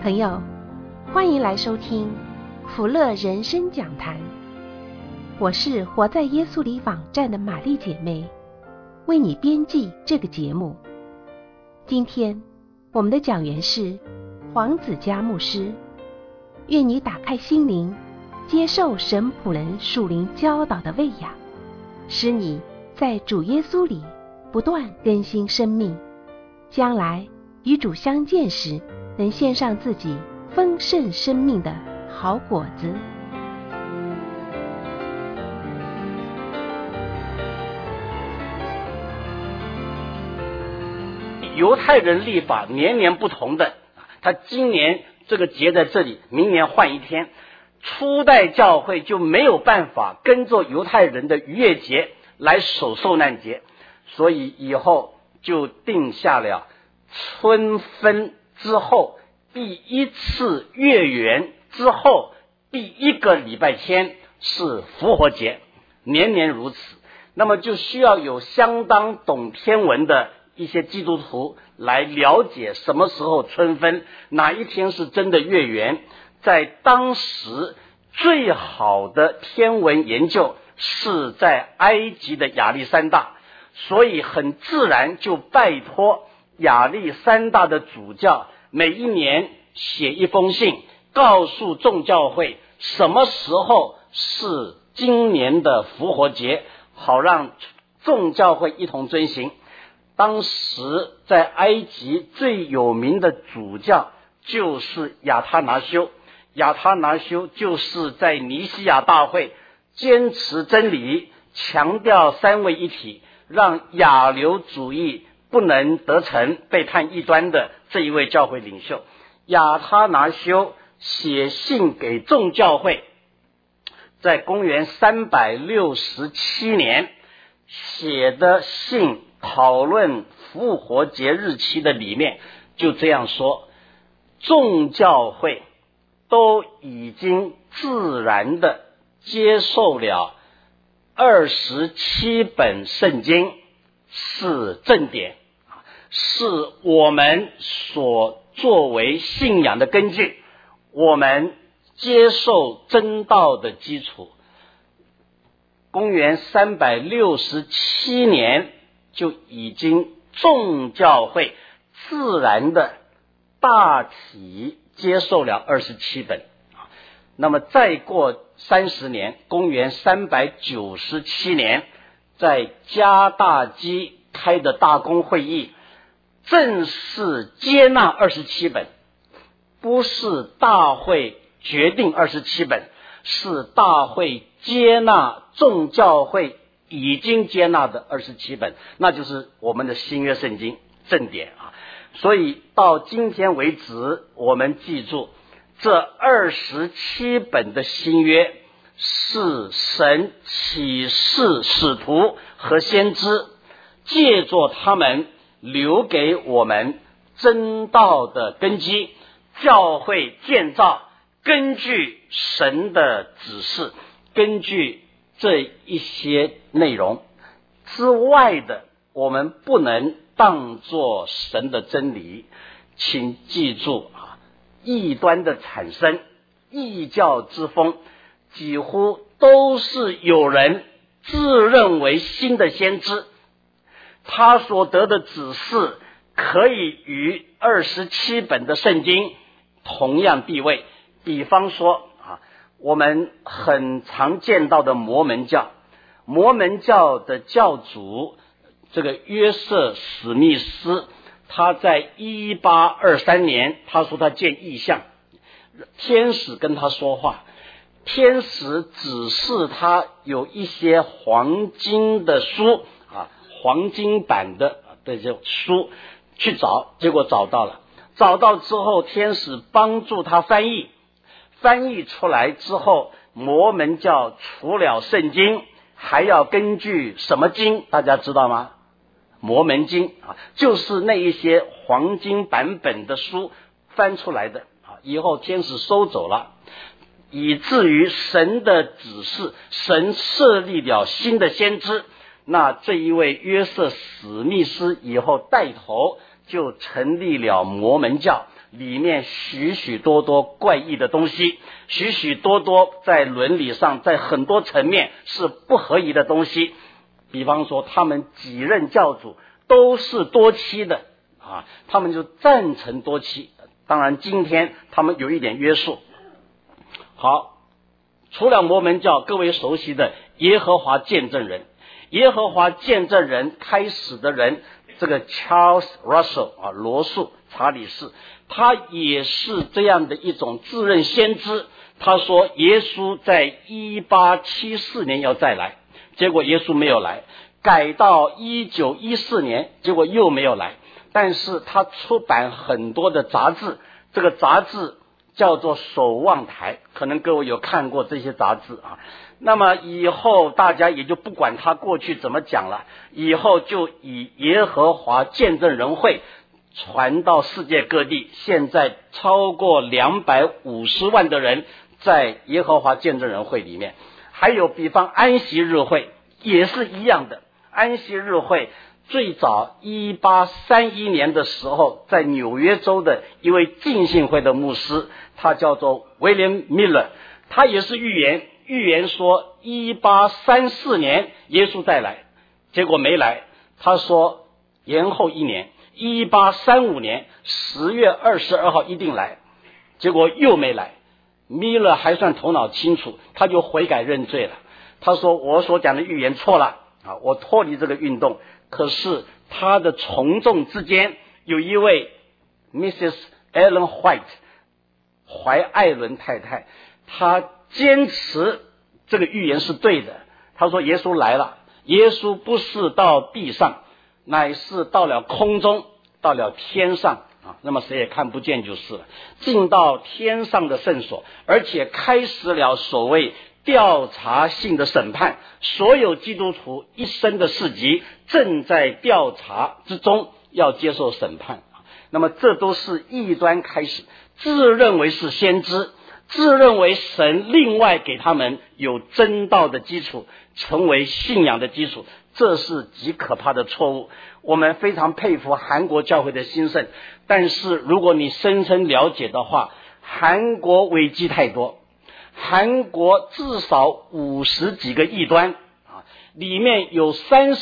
朋友，欢迎来收听福乐人生讲坛。我是活在耶稣里网站的玛丽姐妹，为你编辑这个节目。今天我们的讲员是黄子嘉牧师。愿你打开心灵，接受神仆人属灵教导的喂养，使你在主耶稣里不断更新生命，将来与主相见时，能献上自己丰盛生命的好果子。 犹太人历法年年不同的，他今年这个节在这里，明年换一天。初代教会就没有办法跟着犹太人的逾越节来守受难节，所以以后就定下了春分之后第一次月圆之后第一个礼拜天是复活节，年年如此。那么就需要有相当懂天文的一些基督徒来了解什么时候春分，哪一天是真的月圆。在当时最好的天文研究是在埃及的亚历山大，所以很自然就拜托亚历山大的主教每一年写一封信，告诉众教会什么时候是今年的复活节，好让众教会一同遵行。当时在埃及最有名的主教就是亚他拿修，亚他拿修就是在尼西亚大会坚持真理，强调三位一体，让亚流主义不能得逞，被判异端的这一位教会领袖。亚他拿修写信给众教会，在公元367年写的信讨论复活节日期的里面就这样说：众教会都已经自然的接受了27本圣经是正典，是我们所作为信仰的根据，我们接受真道的基础。公元367年就已经众教会自然的大体接受了27本。那么再过30年，公元397年，在加大基开的大公会议正式接纳27本，不是大会决定27本，是大会接纳众教会已经接纳的27本，那就是我们的新约圣经正典啊。所以到今天为止，我们记住这27本的新约是神启示使徒和先知，借着他们留给我们真道的根基，教会建造根据神的指示，根据这一些内容之外的，我们不能当作神的真理。请记住啊，异端的产生，异教之风，几乎都是有人自认为新的先知，他所得的指示可以与27本的圣经同样地位。比方说我们很常见到的摩门教，摩门教的教主这个约瑟史密斯，他在1823年他说他见异象，天使跟他说话，天使指示他有一些黄金的书黄金版的这些书去找，结果找到了，找到之后天使帮助他翻译出来之后，摩门教除了圣经还要根据什么经大家知道吗？摩门经就是那一些黄金版本的书翻出来的以后天使收走了，以至于神的指示，神设立了新的先知。那这一位约瑟史密斯以后带头就成立了摩门教， 里面许许多多怪异的东西，许许多多在伦理上在很多层面是不合宜的东西。比方说他们几任教主都是多妻的他们就赞成多妻。当然今天他们有一点约束。好，除了摩门教各位熟悉的耶和华见证人，耶和华见证人开始的人，这个 Charles Russell 罗素查理士，他也是这样的一种自认先知。他说耶稣在1874年要再来，结果耶稣没有来，改到1914年，结果又没有来。但是他出版很多的杂志，这个杂志叫做守望台，可能各位有看过这些杂志那么以后大家也就不管他过去怎么讲了，以后就以耶和华见证人会传到世界各地，现在超过250万的人在耶和华见证人会里面。还有比方安息日会也是一样的，安息日会最早1831年的时候，在纽约州的一位浸信会的牧师，他叫做 William Miller， 他也是预言说1834年耶稣再来，结果没来。他说延后一年，1835年10月22号一定来，结果又没来。米勒还算头脑清楚，他就悔改认罪了。他说我所讲的预言错了我脱离这个运动。可是他的从众之间有一位 Mrs. Ellen White 怀艾伦太太，她坚持这个预言是对的。她说耶稣来了，耶稣不是到地上，乃是到了空中，到了天上那么谁也看不见就是了，进到天上的圣所，而且开始了所谓调查性的审判，所有基督徒一生的事迹正在调查之中，要接受审判。那么这都是异端开始，自认为是先知，自认为神另外给他们有真道的基础，成为信仰的基础，这是极可怕的错误。我们非常佩服韩国教会的兴盛，但是如果你深深了解的话，韩国危机太多，韩国至少50几个异端里面有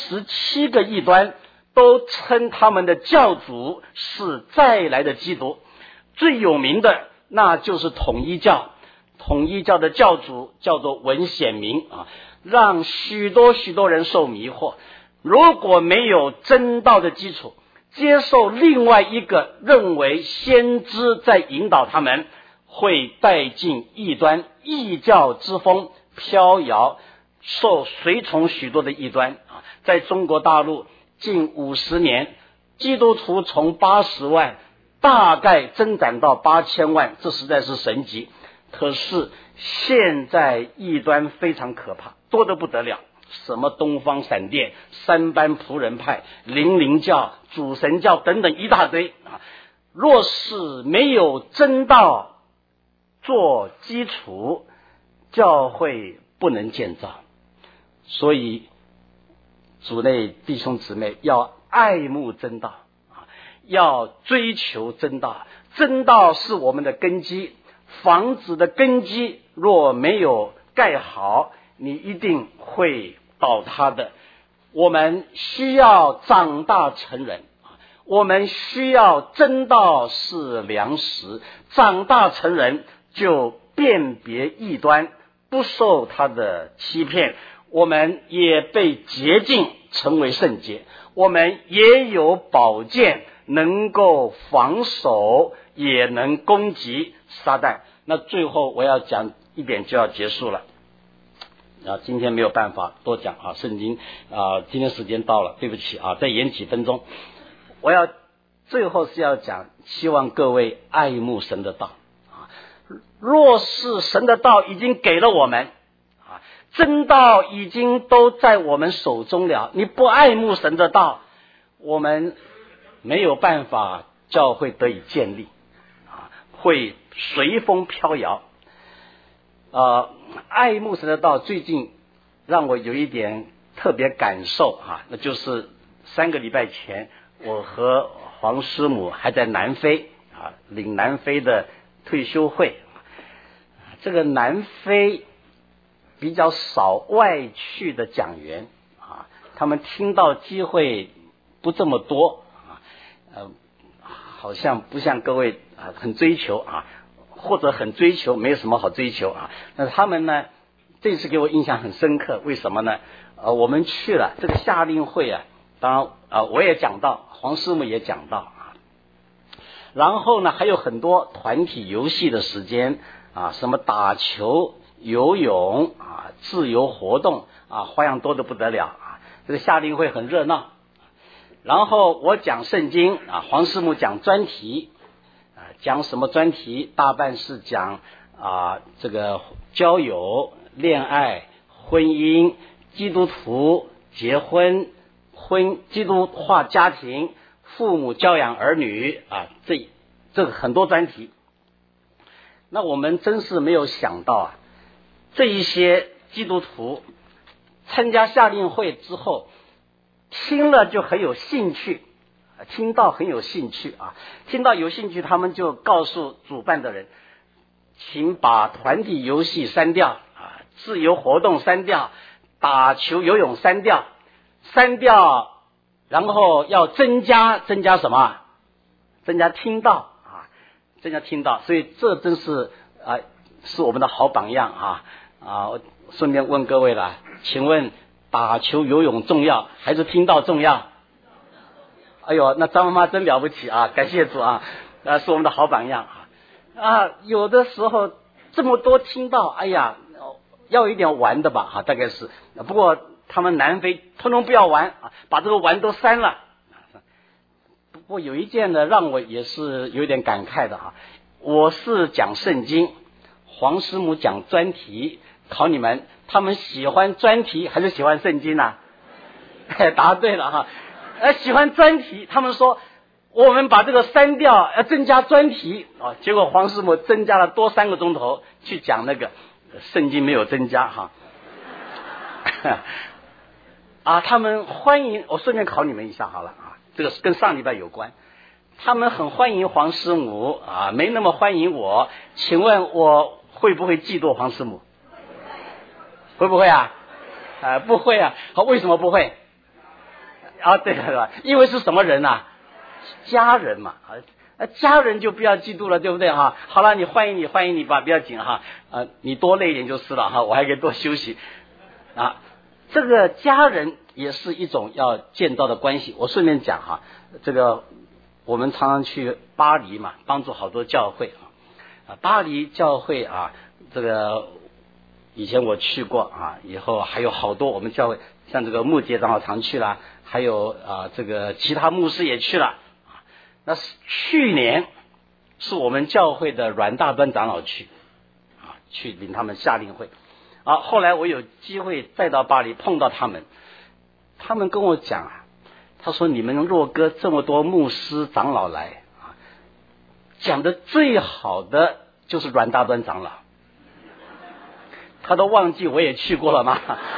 37个异端都称他们的教主是再来的基督。最有名的那就是统一教，统一教的教主叫做文显明让许多人受迷惑。如果没有真道的基础，接受另外一个认为先知在引导他们，会带进异端，异教之风飘摇，受随从许多的异端在中国大陆近50年，基督徒从80万大概增长到8000万，这实在是神迹。可是现在异端非常可怕，多得不得了，什么东方闪电、三班仆人派、灵灵教、主神教等等一大堆若是没有真道做基础，教会不能建造。所以主内弟兄姊妹要爱慕真道要追求真道。真道是我们的根基，房子的根基若没有盖好，你一定会倒塌的。我们需要长大成人，我们需要真道是粮食，长大成人就辨别异端，不受他的欺骗。我们也被洁净成为圣洁，我们也有宝剑能够防守，也能攻击撒旦。那最后我要讲一点就要结束了今天没有办法多讲圣经今天时间到了，对不起再延几分钟。我要最后是要讲，希望各位爱慕神的道若是神的道已经给了我们真道已经都在我们手中了，你不爱慕神的道，我们没有办法教会得以建立会随风飘摇爱慕神的道最近让我有一点特别感受那就是3个礼拜前我和黄师母还在南非领南非的退休会。这个南非比较少外去的讲员他们听到机会不这么多好像不像各位很追求或者很追求，没有什么好追求那他们呢，这次给我印象很深刻，为什么呢？我们去了这个夏令会当然我也讲到，黄师母也讲到然后呢还有很多团体游戏的时间什么打球、游泳自由活动花样多得不得了这个夏令会很热闹。然后我讲圣经黄师母讲专题讲什么专题？大半是讲这个交友、恋爱、婚姻、基督徒结婚、基督化家庭、父母教养儿女这个很多专题。那我们真是没有想到这一些基督徒参加夏令会之后，听了就很有兴趣，听到很有兴趣听到有兴趣，他们就告诉主办的人，请把团体游戏删掉自由活动删掉，打球游泳删掉，然后要增加什么？增加听到增加听到。所以这真是是我们的好榜样我顺便问各位了，请问打球游泳重要还是听到重要？哎呦，那张妈妈真了不起感谢主是我们的好榜样有的时候这么多听到，哎呀，要有一点玩的吧大概是。不过他们南非通通不要玩把这个玩都删了。不过有一件呢让我也是有点感慨的我是讲圣经，黄师母讲专题，考你们，他们喜欢专题还是喜欢圣经答对了喜欢专题，他们说我们把这个删掉，要增加专题结果黄师母增加了多3个钟头去讲那个，圣经没有增加他们欢迎，我顺便考你们一下好了这个跟上礼拜有关，他们很欢迎黄师母没那么欢迎我，请问我会不会嫉妒黄师母？会不会不会为什么不会？对了，因为是什么人家人嘛家人就不要嫉妒了，对不对好了，你欢迎你吧，不要紧你多累一点就是了我还可以多休息这个家人也是一种要建造的关系。我顺便讲这个我们常常去巴黎嘛，帮助好多教会巴黎教会这个以前我去过以后还有好多我们教会，像这个穆杰长老常去了，还有这个其他牧师也去了那去年是我们教会的阮大端长老去领他们夏令会后来我有机会再到巴黎碰到他们跟我讲他说你们若哥这么多牧师长老来讲的最好的就是阮大端长老，他都忘记我也去过了吗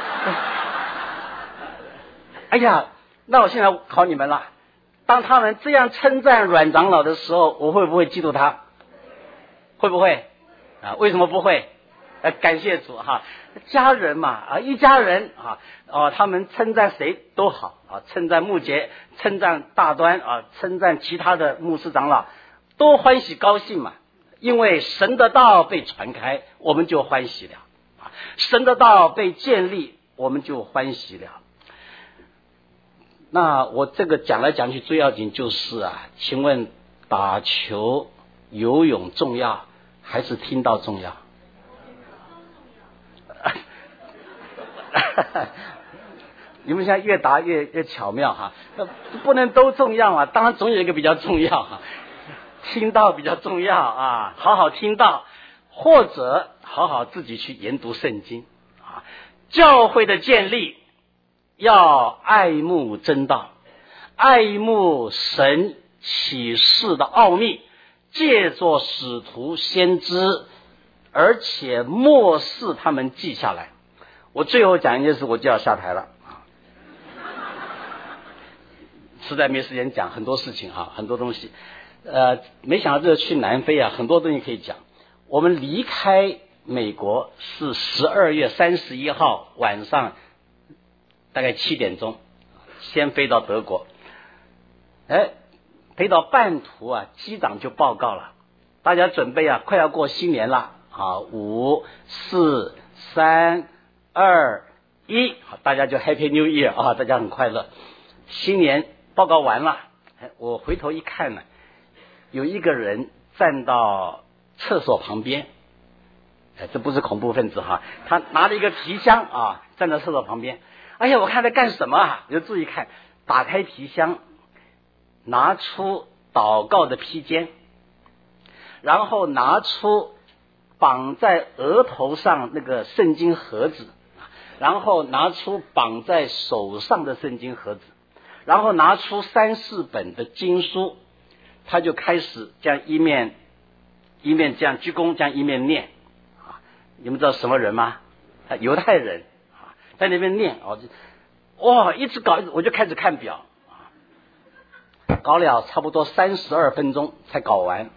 哎呀，那我现在考你们了，当他们这样称赞阮长老的时候，我会不会嫉妒他？会不会为什么不会？感谢主家人嘛一家人他们称赞谁都好称赞牧杰，称赞大端称赞其他的牧师长老，都欢喜高兴嘛，因为神的道被传开，我们就欢喜了神的道被建立，我们就欢喜了。那我这个讲来讲去最要紧就是请问打球游泳重要还是听到重要？你们现在越答越巧妙不能都重要当然总有一个比较重要听到比较重要好好听到，或者好好自己去研读圣经教会的建立要爱慕真道，爱慕神启示的奥秘，借着使徒先知，而且默示他们记下来。我最后讲一件事我就要下台了实在没时间讲很多事情很多东西。 没想到这个去南非啊，很多东西可以讲。我们离开美国是12月31号晚上大概7点钟，先飞到德国。飞到半途啊，机长就报告了，大家准备啊，快要过新年了啊，5、4、3、2、1，好，大家就 Happy New Year 啊，大家很快乐。新年报告完了，我回头一看呢，有一个人站到厕所旁边，这不是恐怖分子哈，他拿了一个皮箱啊，站在厕所旁边。哎呀，我看他干什么啊？我就注意看，打开皮箱，拿出祷告的披肩，然后拿出绑在额头上那个圣经盒子，然后拿出绑在手上的圣经盒子，然后拿出3、4本的经书，他就开始这样一面这样鞠躬，这样一面念。你们知道什么人吗？犹太人在那边念一直搞，我就开始看表，搞了差不多32分钟才搞完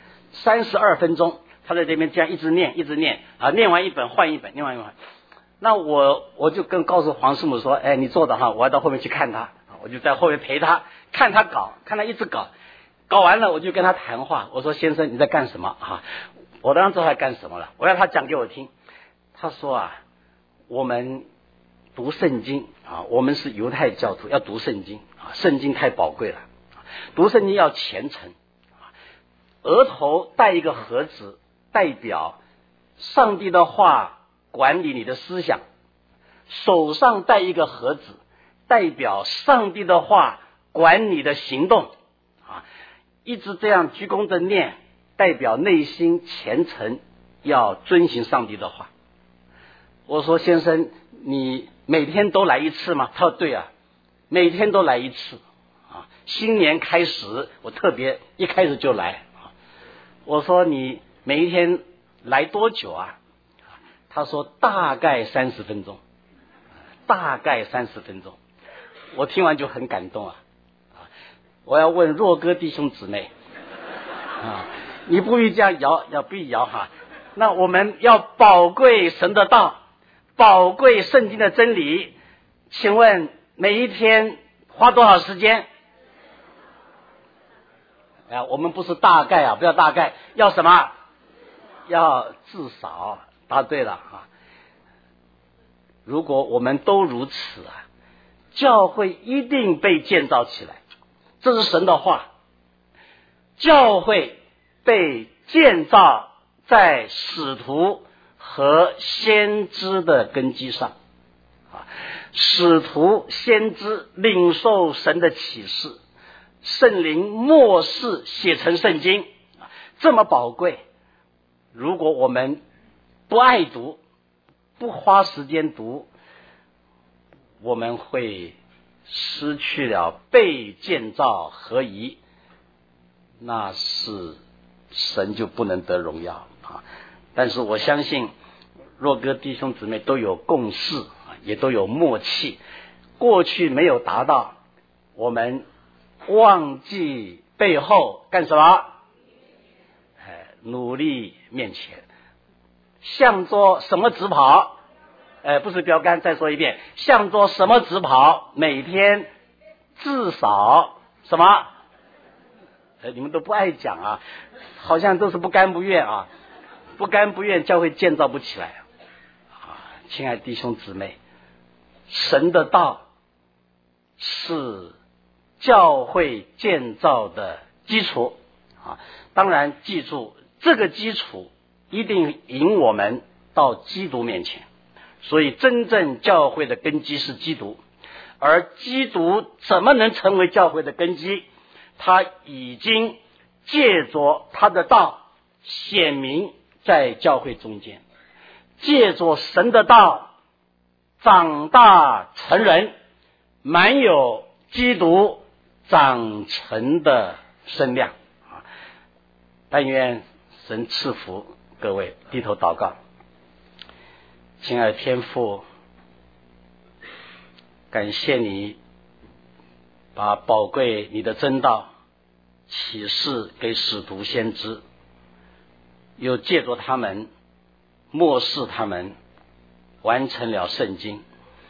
32分钟，他在这边这样一直念念完一本换一本，念完一本。那我就告诉黄师母说，你坐的我要到后面去看他，我就在后面陪他看他搞，看他一直搞完了，我就跟他谈话，我说先生你在干什么我当然知道他干什么了，我要他讲给我听。他说我们读圣经我们是犹太教徒，要读圣经圣经太宝贵了，读圣经要虔诚。额头戴一个盒子，代表上帝的话管理你的思想；手上戴一个盒子，代表上帝的话管你的行动一直这样鞠躬着念，代表内心虔诚，要遵行上帝的话。我说先生，你每天都来一次吗？他说对啊，每天都来一次新年开始我特别一开始就来我说你每一天来多久啊？他说大概30分钟，大概30分钟。我听完就很感动我要问若哥弟兄姊妹你不必这样摇，不必摇那我们要宝贵神的道，宝贵圣经的真理，请问每一天花多少时间？我们不是大概不要大概，要什么？要至少。答对了如果我们都如此教会一定被建造起来，这是神的话。教会被建造在使徒和先知的根基上使徒先知领受神的启示，圣灵默示写成圣经这么宝贵。如果我们不爱读，不花时间读，我们会失去了被建造合一，那是神就不能得荣耀但是我相信若哥弟兄姊妹都有共识也都有默契，过去没有达到，我们忘记背后干什么？努力面前。向着什么直跑？不是标杆，再说一遍，向着什么直跑？每天至少什么？你们都不爱讲好像都是不甘不愿不甘不愿，教会建造不起来亲爱的弟兄姊妹，神的道是教会建造的基础当然记住，这个基础一定引我们到基督面前。所以真正教会的根基是基督，而基督怎么能成为教会的根基？他已经借着他的道显明在教会中间，借着神的道长大成人，满有基督长成的身量但愿神赐福各位，低头祷告。亲爱的天父，感谢你把宝贵你的真道启示给使徒先知，又借着他们默示他们完成了圣经。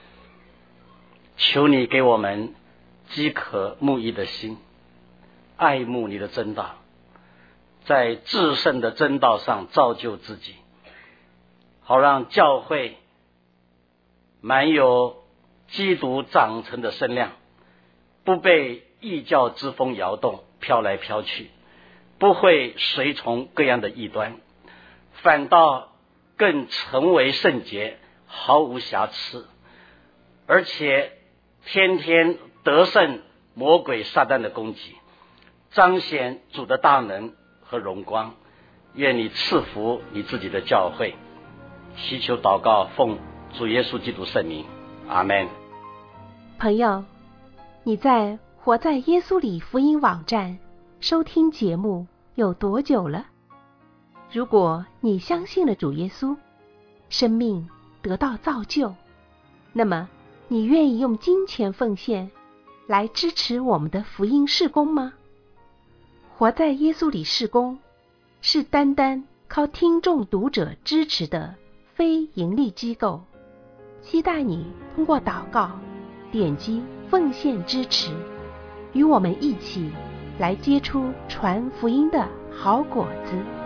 求你给我们饥渴慕义的心，爱慕你的真道，在至圣的真道上造就自己，好让教会满有基督长成的身量，不被异教之风摇动飘来飘去，不会随从各样的异端，反倒更成为圣洁，毫无瑕疵，而且天天得胜魔鬼撒旦的攻击，彰显主的大能和荣光。愿你赐福你自己的教会，祈求祷告奉主耶稣基督圣名，阿们。 朋友，你在活在耶稣里福音网站收听节目有多久了？如果你相信了主耶稣，生命得到造就，那么你愿意用金钱奉献来支持我们的福音事工吗？活在耶稣里事工是单单靠听众读者支持的非盈利机构，期待你通过祷告点击奉献支持，与我们一起来结出传福音的好果子。